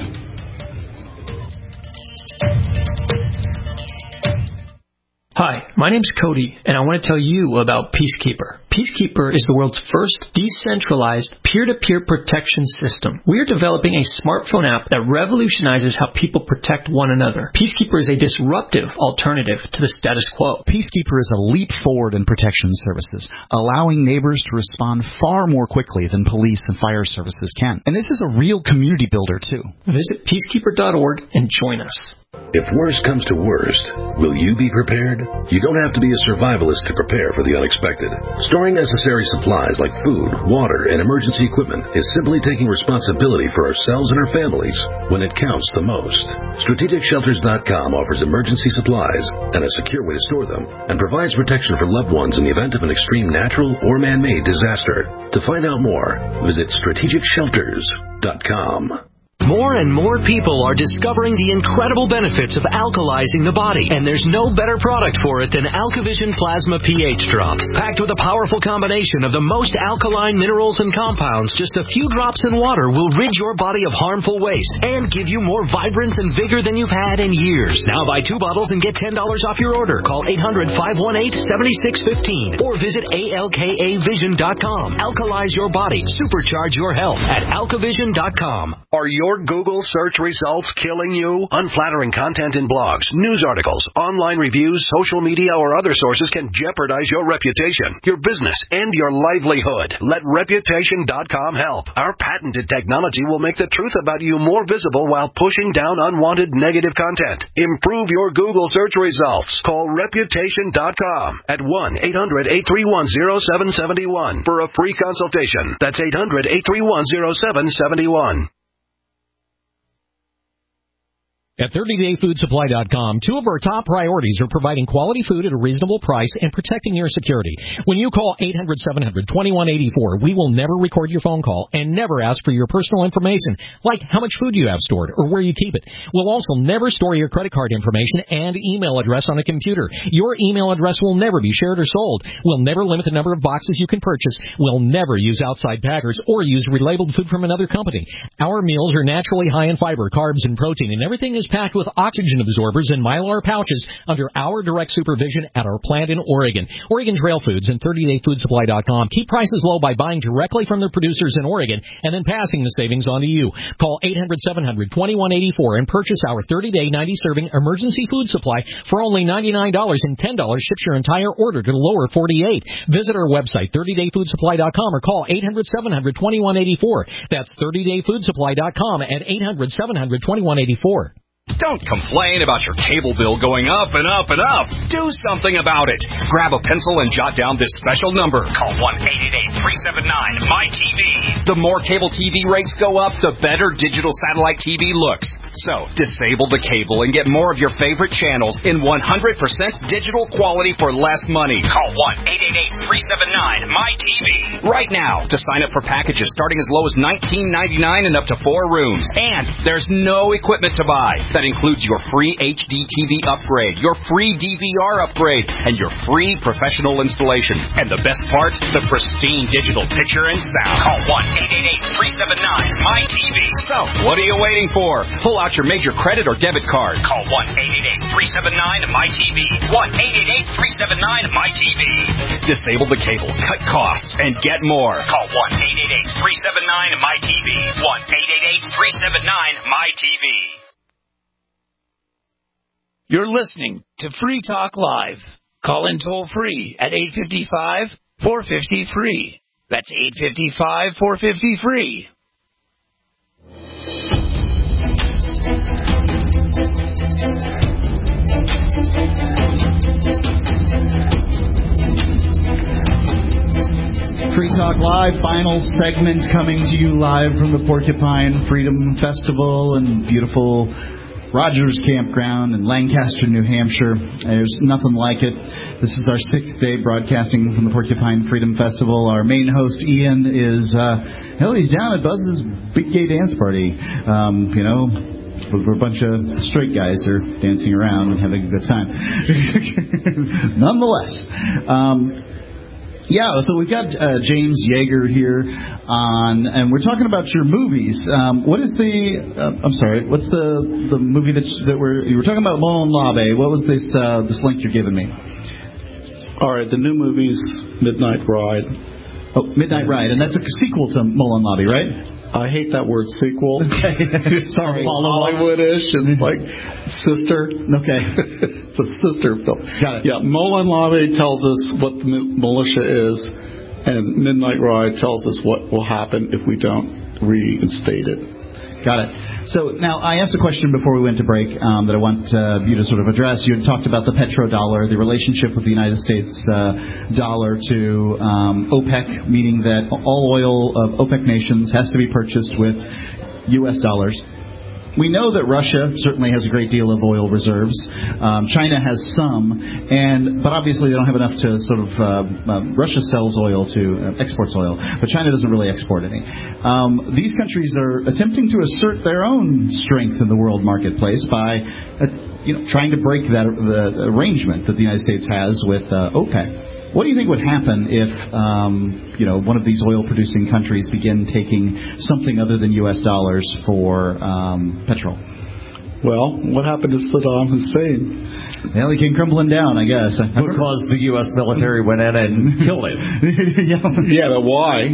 Hi, my name's Cody, and I want to tell you about Peacekeeper. Peacekeeper is the world's first decentralized peer-to-peer protection system. We are developing a smartphone app that revolutionizes how people protect one another. Peacekeeper is a disruptive alternative to the status quo. Peacekeeper is a leap forward in protection services, allowing neighbors to respond far more quickly than police and fire services can. And this is a real community builder, too. Visit peacekeeper.org and join us. If worst comes to worst, will you be prepared? You don't have to be a survivalist to prepare for the unexpected. Storing necessary supplies like food, water, and emergency equipment is simply taking responsibility for ourselves and our families when it counts the most. StrategicShelters.com offers emergency supplies and a secure way to store them, and provides protection for loved ones in the event of an extreme natural or man-made disaster. To find out more, visit StrategicShelters.com. More and more people are discovering the incredible benefits of alkalizing the body, and there's no better product for it than AlkaVision Plasma pH Drops. Packed with a powerful combination of the most alkaline minerals and compounds, just a few drops in water will rid your body of harmful waste and give you more vibrance and vigor than you've had in years. Now buy 2 bottles and get $10 off your order. Call 800-518-7615 or visit ALKAvision.com. Alkalize your body. Supercharge your health at AlkaVision.com. Are your Google search results killing you? Unflattering content in blogs, news articles, online reviews, social media, or other sources can jeopardize your reputation, your business, and your livelihood. Let Reputation.com help. Our patented technology will make the truth about you more visible while pushing down unwanted negative content. Improve your Google search results. Call Reputation.com at 1-800-831-0771 for a free consultation. That's 800-831-0771. At 30dayfoodsupply.com, two of our top priorities are providing quality food at a reasonable price and protecting your security. When you call 800-700-2184, we will never record your phone call and never ask for your personal information, like how much food you have stored or where you keep it. We'll also never store your credit card information and email address on a computer. Your email address will never be shared or sold. We'll never limit the number of boxes you can purchase. We'll never use outside packers or use relabeled food from another company. Our meals are naturally high in fiber, carbs, and protein, and everything is packed with oxygen absorbers and Mylar pouches under our direct supervision at our plant in Oregon. Oregon Trail Foods and 30dayfoodsupply.com keep prices low by buying directly from their producers in Oregon and then passing the savings on to you. Call 800-700-2184 and purchase our 30-day 90-serving emergency food supply for only $99, and $10 ships your entire order to the lower 48. Visit our website, 30dayfoodsupply.com, or call 800-700-2184. That's 30dayfoodsupply.com at 800-700-2184. Don't complain about your cable bill going up and up and up. Do something about it. Grab a pencil and jot down this special number. Call 1-888-379-MY-TV. The more cable TV rates go up, the better digital satellite TV looks. So, disable the cable and get more of your favorite channels in 100% digital quality for less money. Call 1-888-379-MY-TV right now to sign up for packages starting as low as $19.99 and up to 4 rooms. And there's no equipment to buy. That includes your free HD TV upgrade, your free DVR upgrade, and your free professional installation. And the best part, the pristine digital picture and sound. Call 1-888-379-MY-TV. So, what are you waiting for? Pull out your major credit or debit card. Call 1-888-379-MY-TV. 1-888-379-MY-TV. Disable the cable, cut costs, and get more. Call 1-888-379-MY-TV. 1-888-379-MY-TV. You're listening to Free Talk Live. Call in toll free at 855-450-FREE. That's 855-450-FREE. Free Talk Live, final segment coming to you live from the Porcupine Freedom Festival and beautiful Rogers Campground in Lancaster, New Hampshire. There's nothing like it. This is our 6th day broadcasting from the Porcupine Freedom Festival. Our main host, Ian, is, he's down at Buzz's Big Gay Dance Party. We're a bunch of straight guys who are dancing around and having a good time. Nonetheless, so we've got James Yeager here on, and we're talking about your movies. What is what's the movie you were talking about? Mulholland Labe. What was this link you're giving me? All right, the new movie's Midnight Ride. Oh, Midnight Ride, and that's a sequel to Mulholland Labe, right? I hate that word sequel. Sorry. Hollywood-ish and like sister. Okay. It's a sister film. Got it. Yeah, Mulholland Labe tells us what the militia is, and Midnight Ride tells us what will happen if we don't reinstate it. Got it. So now I asked a question before we went to break that I want you to sort of address. You had talked about the petrodollar, the relationship with the United States dollar to OPEC, meaning that all oil of OPEC nations has to be purchased with U.S. dollars. We know that Russia certainly has a great deal of oil reserves. China has some, but obviously they don't have enough to sort of. Russia sells oil exports oil, but China doesn't really export any. These countries are attempting to assert their own strength in the world marketplace by, trying to break the arrangement that the United States has with OPEC. What do you think would happen if, one of these oil-producing countries begin taking something other than U.S. dollars for petrol? Well, what happened to Saddam Hussein? Well, he came crumbling down, I guess. Because the U.S. military went in and killed him. Yeah, but why?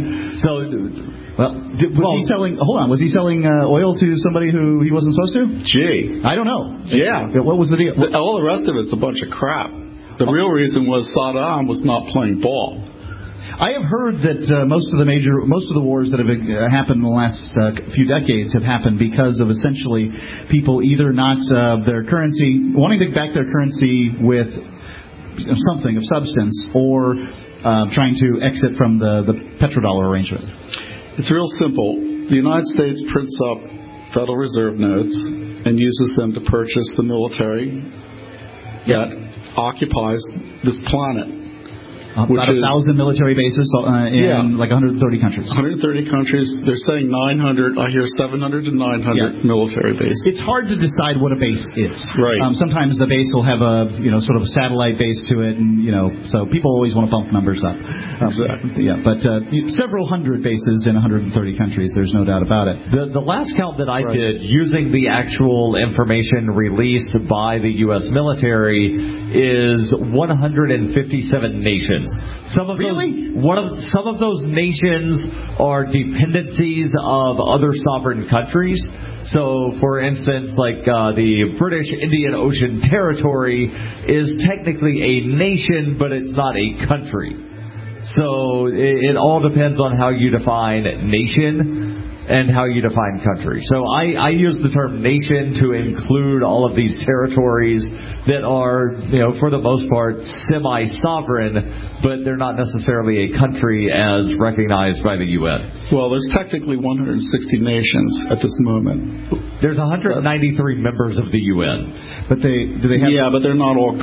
Was he selling oil to somebody who he wasn't supposed to? Gee. I don't know. Yeah. What was the deal? All the rest of it's a bunch of crap. The real reason was Saddam was not playing ball. I have heard that most of the wars that have happened in the last few decades have happened because of essentially people either not their currency, wanting to back their currency with something of substance, or trying to exit from the petrodollar arrangement. It's real simple. The United States prints up Federal Reserve notes, and uses them to purchase the military that occupies this planet. About 1,000 military bases in like 130 countries. 130 countries. They're saying 900. I hear 700 to 900 military bases. It's hard to decide what a base is. Right. Sometimes the base will have a sort of a satellite base to it, and so people always want to bump numbers up. Exactly. But several hundred bases in 130 countries. There's no doubt about it. The last count that I did using the actual information released by the U.S. military is 157 nations. Some of those nations are dependencies of other sovereign countries. So, for instance, like the British Indian Ocean Territory is technically a nation, but it's not a country. So it all depends on how you define nation and how you define country. So I use the term nation to include all of these territories that are, for the most part, semi-sovereign, but they're not necessarily a country as recognized by the UN. Well, there's technically 160 nations at this moment. There's 193 members of the UN. But do they have... Yeah, but they're not all...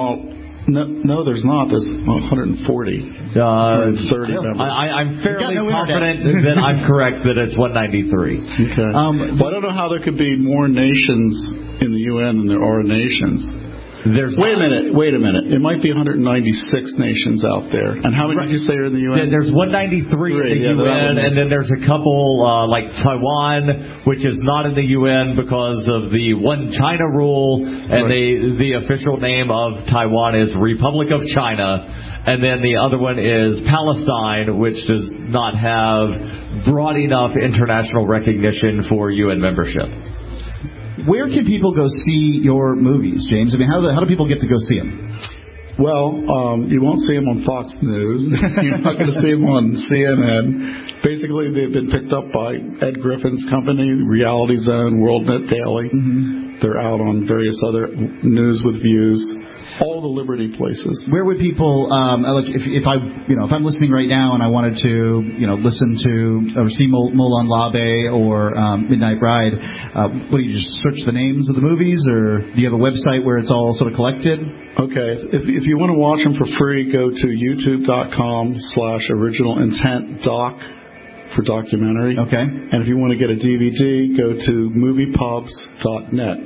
No, there's not. There's 140. 130 members. I'm fairly confident that I'm correct that it's 193. Okay. Well, I don't know how there could be more nations in the UN than there are nations. Wait a minute. It might be 196 nations out there. And how many did you say are in the UN? There's 193 in the UN, and then there's a couple like Taiwan, which is not in the UN because of the One China rule, and the official name of Taiwan is Republic of China. And then the other one is Palestine, which does not have broad enough international recognition for UN membership. Where can people go see your movies, James? I mean, how do people get to go see them? Well, you won't see them on Fox News. You're not going to see them on CNN. Basically, they've been picked up by Ed Griffin's company, Reality Zone, WorldNet Daily. Mm-hmm. They're out on various other News with Views. All the Liberty places. Where would people, if I'm listening right now and I wanted to, listen to or see Moulin Labe or Midnight Ride, what do you just search the names of the movies, or do you have a website where it's all sort of collected? Okay, if you want to watch them for free, go to youtube.com/originalintent.doc for documentary. Okay. And if you want to get a DVD, go to moviepubs.net.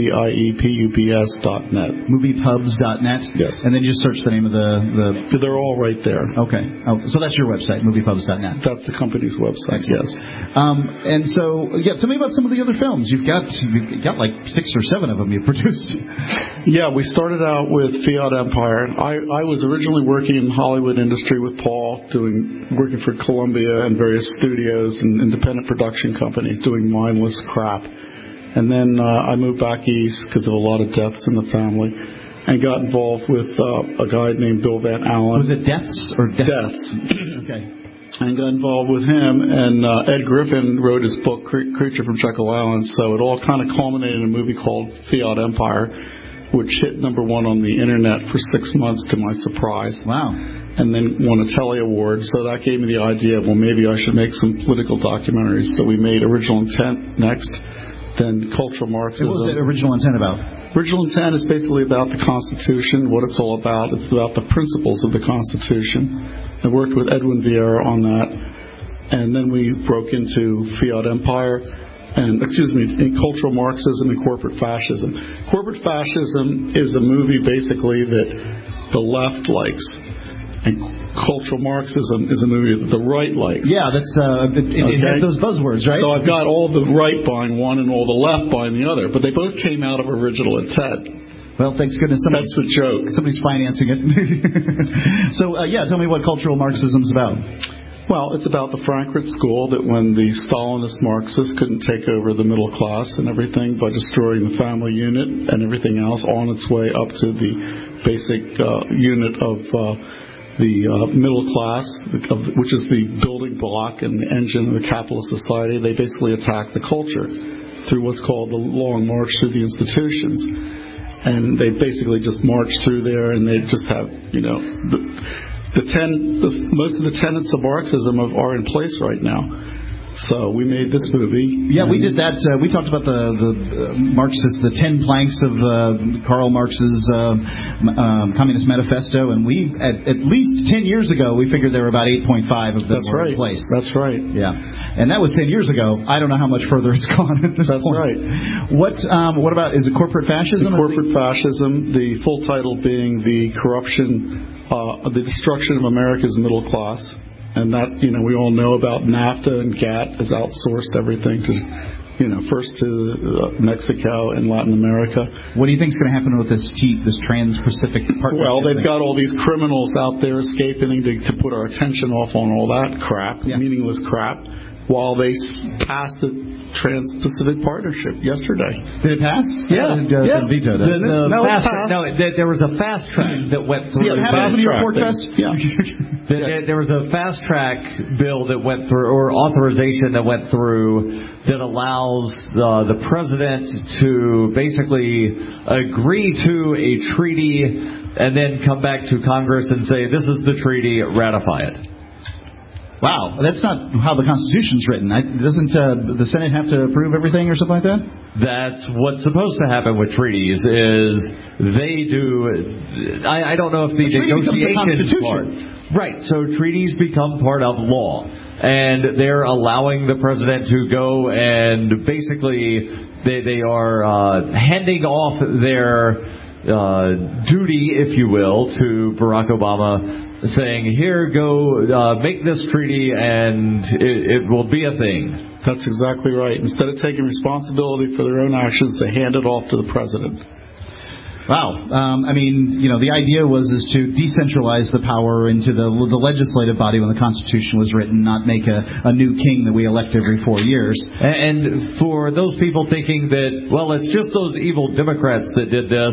MOVIEPUBS.net. Moviepubs.net? Yes. And then you just search the name of the... They're all right there. Okay. Oh, so that's your website, moviepubs.net. That's the company's website, yes. And so, tell me about some of the other films. You've got like 6 or 7 of them you've produced. Yeah, we started out with Fiat Empire. I was originally working in the Hollywood industry with Paul, working for Columbia and various studios and independent production companies doing mindless crap. And then I moved back east because of a lot of deaths in the family and got involved with a guy named Bill Van Allen. Was it deaths or deaths? Deaths. Okay. And got involved with him, and Ed Griffin wrote his book, Creature from Jekyll Island, so it all kind of culminated in a movie called Fiat Empire, which hit #1 on the internet for 6 months to my surprise. Wow. And then won a Telly Award. So that gave me the idea, well, maybe I should make some political documentaries. So we made Original Intent next, then Cultural Marxism. What was Original Intent about? Original Intent is basically about the Constitution, what it's all about. It's about the principles of the Constitution. I worked with Edwin Vieira on that. And then we broke into Fiat Empire. In Cultural Marxism and Corporate Fascism. Corporate Fascism is a movie basically that the left likes. And Cultural Marxism is a movie that the right likes. Yeah, that's it has those buzzwords, right? So I've got all the right buying one and all the left buying the other, but they both came out of Original Intent. Well, thanks goodness that's the joke. Somebody's financing it. So, tell me what Cultural Marxism's about. Well, it's about the Frankfurt School that when the Stalinist Marxists couldn't take over the middle class and everything by destroying the family unit and everything else on its way up to the basic unit of the middle class, which is the building block and the engine of the capitalist society, they basically attack the culture through what's called the Long March through the institutions. And they basically just march through there and they just have, most of the tenets of Marxism are in place right now. So we made this movie. Yeah, we did that. We talked about the Marxist, the 10 planks of Karl Marx's Communist Manifesto, and we at least 10 years ago we figured there were about 8.5 of them were in place. That's right. Yeah, and that was 10 years ago. I don't know how much further it's gone at this point. That's right. What about, is it corporate fascism? Corporate fascism. The full title being the corruption, the destruction of America's middle class. And that, we all know about NAFTA and GATT has outsourced everything to, first to Mexico and Latin America. What do you think is going to happen with this Trans-Pacific Partnership? Well, they've got all these criminals out there escaping to put our attention off on all that crap, meaningless crap, while they passed the Trans-Pacific Partnership yesterday. Did it pass? Yeah. Vetoed it. There was a fast track that went through. There was a fast track bill that went through, or authorization that went through, that allows the president to basically agree to a treaty and then come back to Congress and say, this is the treaty, ratify it. Wow, that's not how the Constitution's written. Doesn't the Senate have to approve everything or something like that? That's what's supposed to happen with treaties. Is they do? I don't know if the negotiations part. Right. So treaties become part of law, and they're allowing the president to go and basically they are handing off their duty, if you will, to Barack Obama, saying, here, go make this treaty and it will be a thing. That's exactly right. Instead of taking responsibility for their own actions, they hand it off to the president. Wow. The idea was to decentralize the power into the legislative body when the Constitution was written, not make a new king that we elect every 4 years. And for those people thinking that, well, it's just those evil Democrats that did this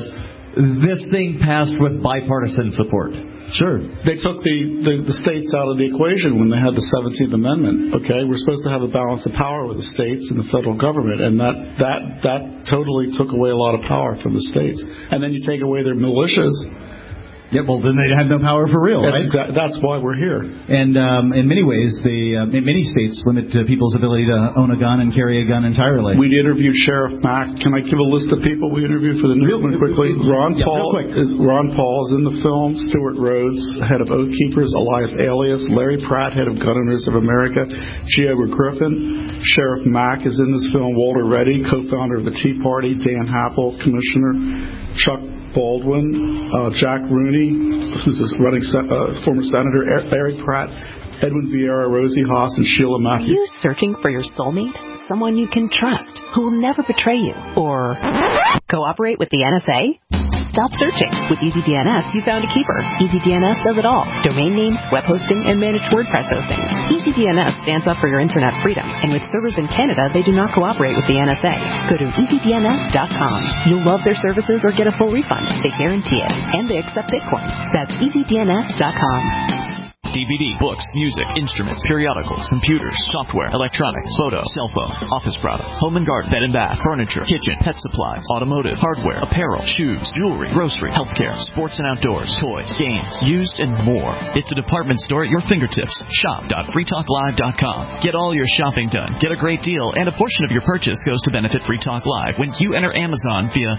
thing passed with bipartisan support. Sure. They took the states out of the equation when they had the 17th Amendment. Okay, we're supposed to have a balance of power with the states and the federal government, and that totally took away a lot of power from the states. And then you take away their militias. Yeah, well, then they have no power for real, right? That's why we're here. And in many ways, many states limit people's ability to own a gun and carry a gun entirely. We interviewed Sheriff Mack. Can I give a list of people we interviewed for the newsman quickly? Ron Paul is in the film. Stuart Rhodes, head of Oath Keepers. Elias Alias. Larry Pratt, head of Gun Owners of America. G. Edward Griffin. Sheriff Mack is in this film. Walter Reddy, co-founder of the Tea Party. Dan Happel, commissioner. Chuck Baldwin, Jack Rooney, who's a former senator, Eric Pratt, Edwin Vieira, Rosie Haas, and Sheila Matthews. Are you searching for your soulmate? Someone you can trust, who will never betray you, or cooperate with the NSA? Stop searching. With EasyDNS, you found a keeper. EasyDNS does it all. Domain names, web hosting, and managed WordPress hosting. EasyDNS stands up for your internet freedom, and with servers in Canada, they do not cooperate with the NSA. Go to EasyDNS.com. You'll love their services or get a full refund. They guarantee it. And they accept Bitcoin. That's EasyDNS.com. DVD, books, music, instruments, periodicals, computers, software, electronics, photo, cell phone, office products, home and garden, bed and bath, furniture, kitchen, pet supplies, automotive, hardware, apparel, shoes, jewelry, grocery, healthcare, sports and outdoors, toys, games, used, and more. It's a department store at your fingertips. Shop.freetalklive.com. Get all your shopping done. Get a great deal, and a portion of your purchase goes to benefit Free Talk Live when you enter Amazon via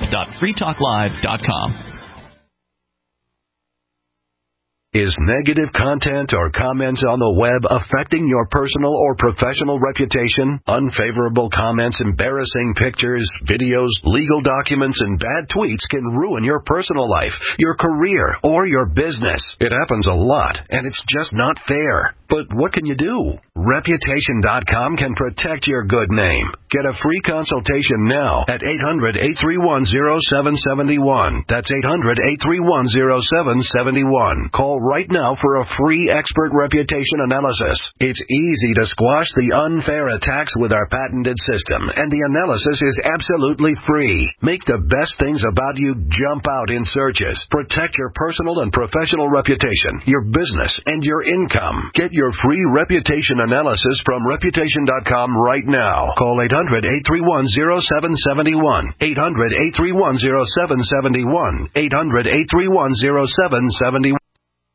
shop.freetalklive.com. Is negative content or comments on the web affecting your personal or professional reputation? Unfavorable comments, embarrassing pictures, videos, legal documents, and bad tweets can ruin your personal life, your career, or your business. It happens a lot, and it's just not fair. But what can you do? Reputation.com can protect your good name. Get a free consultation now at 800-831-0771. That's 800-831-0771. Call right now for a free expert reputation analysis. It's easy to squash the unfair attacks with our patented system, and the analysis is absolutely free. Make the best things about you jump out in searches. Protect your personal and professional reputation, your business, and your income. Get your free reputation analysis from Reputation.com right now. Call 800-831-0771. 800-831-0771. 800-831-0771.